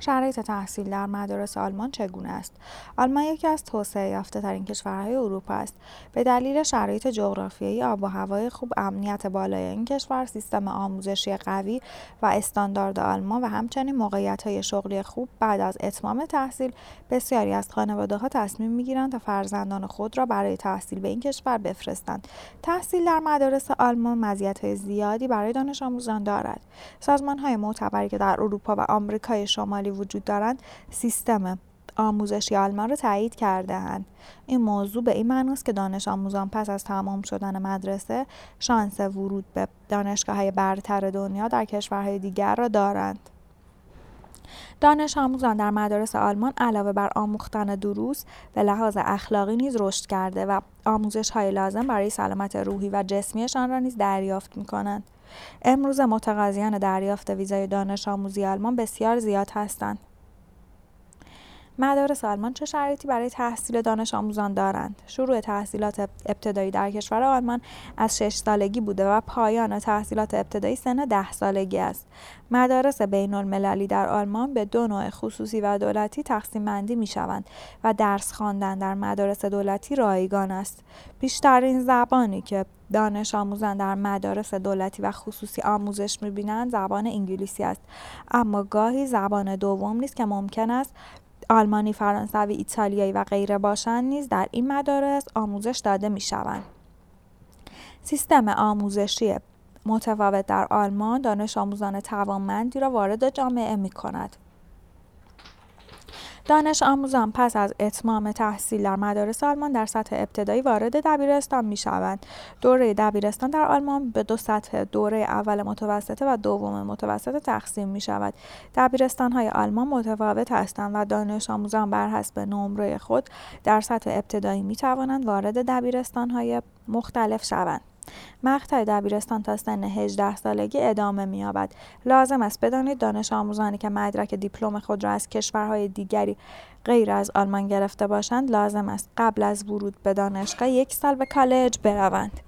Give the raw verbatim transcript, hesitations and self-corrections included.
شرایط تحصیل در مدارس آلمان چگونه است؟ آلمان یکی از توسعه یافته‌ترین کشورهای اروپا است. به دلیل شرایط جغرافیایی، آب و هوای خوب، امنیت بالای این کشور، سیستم آموزشی قوی و استاندارد آلمان و همچنین موقعیت‌های شغلی خوب، بعد از اتمام تحصیل بسیاری از خانواده‌ها تصمیم می‌گیرند تا فرزندان خود را برای تحصیل به این کشور بفرستند. تحصیل در مدارس آلمان مزیت‌های زیادی برای دانش آموزان دارد. سازمان‌های معتبری که در اروپا و آمریکای شمالی وجود دارند، سیستم آموزشی آلمان را تایید کرده‌اند. این موضوع به این معنی است که دانش آموزان پس از تمام شدن مدرسه شانس ورود به دانشگاه‌های برتر دنیا در کشورهای دیگر را دارند. دانش آموزان در مدارس آلمان علاوه بر آموختن دروس به لحاظ اخلاقی نیز رشد کرده و آموزش‌های لازم برای سلامت روحی و جسمیشان را نیز دریافت می‌کنند. امروز متقاضیان دریافت ویزای دانش آموزی آلمان بسیار زیاد هستند. مدارس آلمان چه شرایطی برای تحصیل دانش آموزان دارند؟ شروع تحصیلات ابتدایی در کشور آلمان از شش سالگی بوده و پایان تحصیلات ابتدایی سن ده سالگی است. مدارس بین المللی در آلمان به دو نوع خصوصی و دولتی تقسیم بندی می شوند و درس خواندن در مدارس دولتی رایگان است. بیشترین زبانی که دانش آموزان در مدارس دولتی و خصوصی آموزش می بینند زبان انگلیسی است، اما گاهی زبان دوم نیز که ممکن است آلمانی، فرانسوی، ایتالیایی و غیره باشند نیز در این مدارس آموزش داده می شوند. سیستم آموزشی متفاوت در آلمان دانش آموزان توانمندی را وارد جامعه می کند. دانش آموزان پس از اتمام تحصیل در مدارس آلمان در سطح ابتدایی وارد دبیرستان می شوند. دوره دبیرستان در آلمان به دو سطح، دوره اول متوسطه و دوم متوسطه تقسیم می شود. دبیرستان های آلمان متفاوت هستند و دانش آموزان بر حسب نمره خود در سطح ابتدایی می توانند وارد دبیرستان های مختلف شوند. مقطع دبیرستان تا سن هجده سالگی ادامه می‌یابد. لازم است بدانید دانش آموزانی که مدرک دیپلم خود را از کشورهای دیگری غیر از آلمان گرفته باشند لازم است قبل از ورود به دانشگاه یک سال به کالج بروند.